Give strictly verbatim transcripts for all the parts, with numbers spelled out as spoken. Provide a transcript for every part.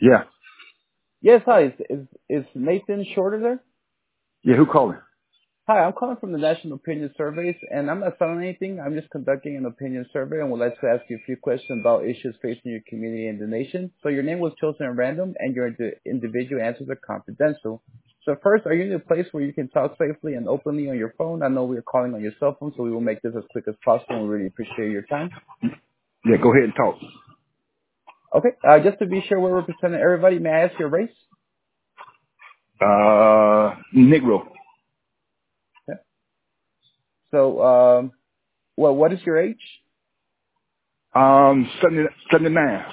Yeah. Yes, hi. Is, is, is Nathan Shorter there? Yeah, who calling? Hi, I'm calling from the National Opinion Surveys, and I'm not selling anything. I'm just conducting an opinion survey and would like to ask you a few questions about issues facing your community and the nation. So your name was chosen at random, and your indi- individual answers are confidential. So first, are you in a place where you can talk safely and openly on your phone? I know we are calling on your cell phone, so we will make this as quick as possible, and we really appreciate your time. Yeah, go ahead and talk. Okay, uh, just to be sure we're representing everybody, may I ask your race? Uh, Negro. Okay. So, um, well, what is your age? Um, seventy, seventy-nine.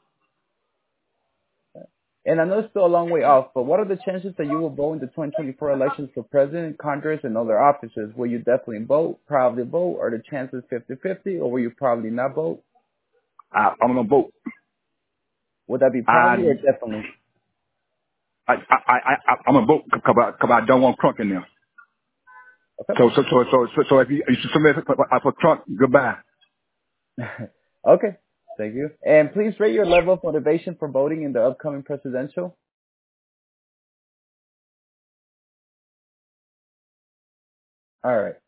And I know it's still a long way off, but what are the chances that you will vote in the twenty twenty-four elections for president, Congress, and other offices? Will you definitely vote, probably vote, or the chances fifty-fifty, or will you probably not vote? I, I'm gonna vote. Would that be I, probably or definitely? I, I, I, I I'm gonna vote because I, cause I don't want Trump in there. Okay. So, so, so, so, so, so if you, you should submit for, for for Trump, goodbye. Okay. Thank you. And please rate your level of motivation for voting in the upcoming presidential. All right.